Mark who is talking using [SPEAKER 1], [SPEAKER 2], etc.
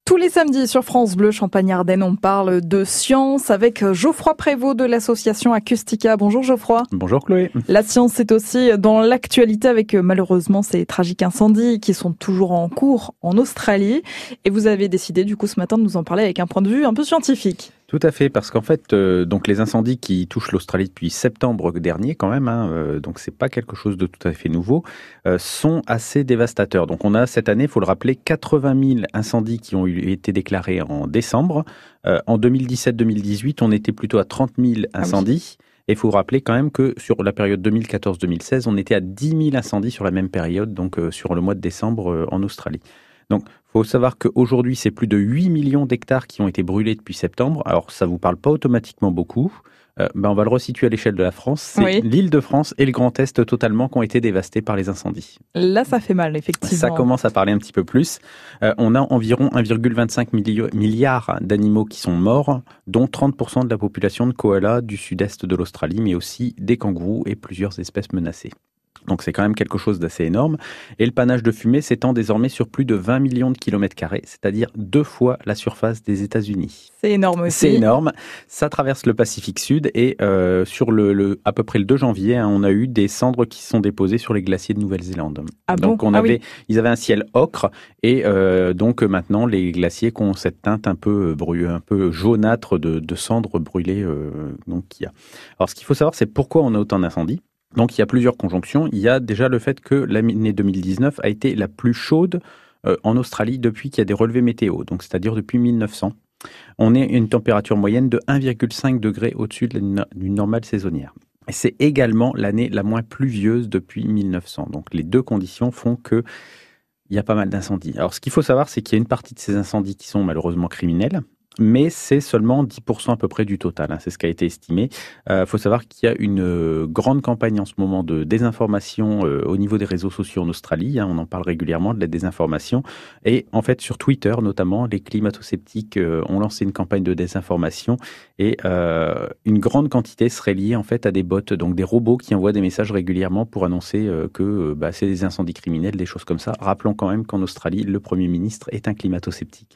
[SPEAKER 1] Tous les samedis sur France Bleu Champagne-Ardenne, on parle de science avec Geoffroy Prévost de l'association Acoustica. Bonjour Geoffroy.
[SPEAKER 2] Bonjour Chloé.
[SPEAKER 1] La science est aussi dans l'actualité avec malheureusement ces tragiques incendies qui sont toujours en cours en Australie. Et vous avez décidé du coup ce matin de nous en parler avec un point de vue un peu scientifique.
[SPEAKER 2] Tout à fait, parce qu'en fait, donc les incendies qui touchent l'Australie depuis septembre dernier, quand même, donc c'est pas quelque chose de tout à fait nouveau, sont assez dévastateurs. Donc on a cette année, il faut le rappeler, 80 000 incendies qui ont été déclarés en décembre. En 2017-2018, on était plutôt à 30 000 incendies. Et il faut rappeler quand même que sur la période 2014-2016, on était à 10 000 incendies sur la même période, donc sur le mois de décembre en Australie. Donc, il faut savoir qu'aujourd'hui, c'est plus de 8 millions d'hectares qui ont été brûlés depuis septembre. Alors, ça ne vous parle pas automatiquement beaucoup. On va le resituer à l'échelle de la France. C'est l'Île-de-France et le Grand Est totalement qui ont été dévastés par les incendies.
[SPEAKER 1] Là, ça fait mal, effectivement.
[SPEAKER 2] Ça commence à parler un petit peu plus. On a environ 1,25 milliard d'animaux qui sont morts, dont 30% de la population de koalas du sud-est de l'Australie, mais aussi des kangourous et plusieurs espèces menacées. Donc c'est quand même quelque chose d'assez énorme. Et le panache de fumée s'étend désormais sur plus de 20 millions de kilomètres carrés, c'est-à-dire 2 fois la surface des États-Unis.
[SPEAKER 1] C'est énorme aussi.
[SPEAKER 2] C'est énorme. Ça traverse le Pacifique Sud et sur à peu près le 2 janvier, on a eu des cendres qui sont déposées sur les glaciers de Nouvelle-Zélande. Donc ils avaient un ciel ocre et donc maintenant les glaciers ont cette teinte un peu jaunâtre de cendres brûlées. Donc qu'il y a. Alors ce qu'il faut savoir, c'est pourquoi on a autant d'incendies. Donc, il y a plusieurs conjonctions. Il y a déjà le fait que l'année 2019 a été la plus chaude en Australie depuis qu'il y a des relevés météo, donc c'est-à-dire depuis 1900. On est à une température moyenne de 1,5 degré au-dessus d'une normale saisonnière. Et c'est également l'année la moins pluvieuse depuis 1900. Donc, les deux conditions font que il y a pas mal d'incendies. Alors, ce qu'il faut savoir, c'est qu'il y a une partie de ces incendies qui sont malheureusement criminels. Mais c'est seulement 10% à peu près du total, c'est ce qui a été estimé. Faut savoir qu'il y a une grande campagne en ce moment de désinformation au niveau des réseaux sociaux en Australie, on en parle régulièrement de la désinformation. Et en fait, sur Twitter notamment, les climato-sceptiques ont lancé une campagne de désinformation et une grande quantité serait liée en fait à des bots, donc des robots qui envoient des messages régulièrement pour annoncer que c'est des incendies criminels, des choses comme ça. Rappelons quand même qu'en Australie, le Premier ministre est un climato-sceptique.